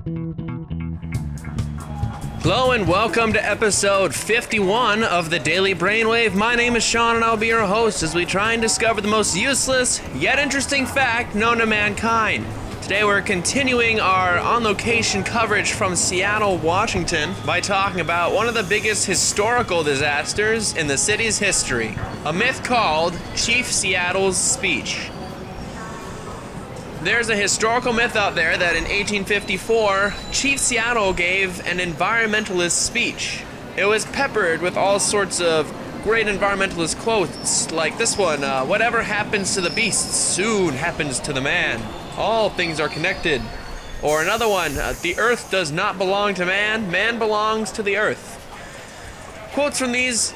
Hello and welcome to episode 51 of the Daily Brainwave. My name is Sean and I'll be your host as we try and discover the most useless yet interesting fact known to mankind. Today we're continuing our on-location coverage from Seattle, Washington by talking about one of the biggest historical disasters in the city's history, a myth called Chief Seattle's Speech. There's a historical myth out there that in 1854, Chief Seattle gave an environmentalist speech. It was peppered with all sorts of great environmentalist quotes, like this one, whatever happens to the beasts soon happens to the man. All things are connected. Or another one, the earth does not belong to man, man belongs to the earth. Quotes from this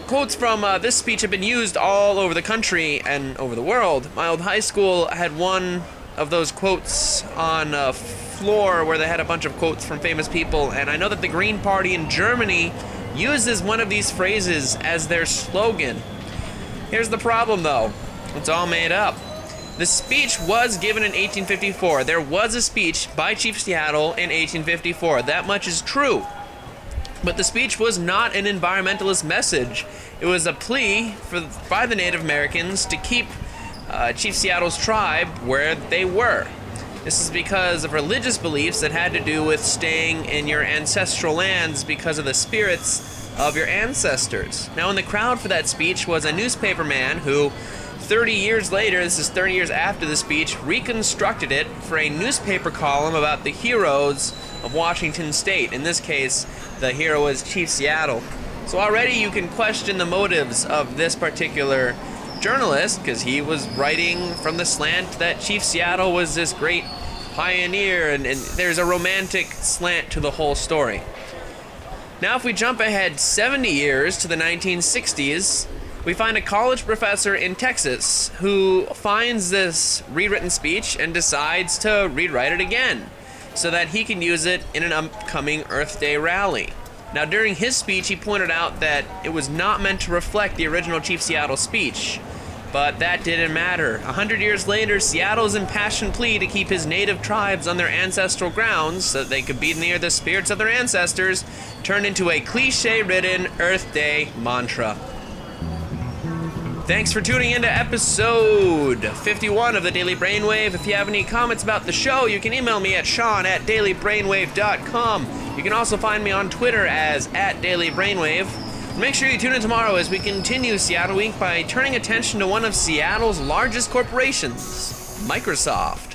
speech have been used all over the country and over the world. My old high school had one of those quotes on a floor where they had a bunch of quotes from famous people, and I know that the Green Party in Germany uses one of these phrases as their slogan. Here's the problem though, it's all made up. The speech was given in 1854. There was a speech by Chief Seattle in 1854. That much is true. But the speech was not an environmentalist message. It was a plea by the Native Americans to keep Chief Seattle's tribe where they were. This is because of religious beliefs that had to do with staying in your ancestral lands because of the spirits of your ancestors. Now, in the crowd for that speech was a newspaper man who 30 years later, this is 30 years after the speech, reconstructed it for a newspaper column about the heroes of Washington State. In this case, the hero was Chief Seattle. So already you can question the motives of this particular journalist, because he was writing from the slant that Chief Seattle was this great pioneer, and there's a romantic slant to the whole story. Now if we jump ahead 70 years to the 1960s, we find a college professor in Texas who finds this rewritten speech and decides to rewrite it again so that he can use it in an upcoming Earth Day rally. Now, during his speech, he pointed out that it was not meant to reflect the original Chief Seattle speech, but that didn't matter. 100 years later, Seattle's impassioned plea to keep his native tribes on their ancestral grounds so that they could be near the spirits of their ancestors turned into a cliche-ridden Earth Day mantra. Thanks for tuning in to episode 51 of the Daily Brainwave. If you have any comments about the show, you can email me at sean@dailybrainwave.com. You can also find me on Twitter as @dailybrainwave. Make sure you tune in tomorrow as we continue Seattle Week by turning attention to one of Seattle's largest corporations, Microsoft.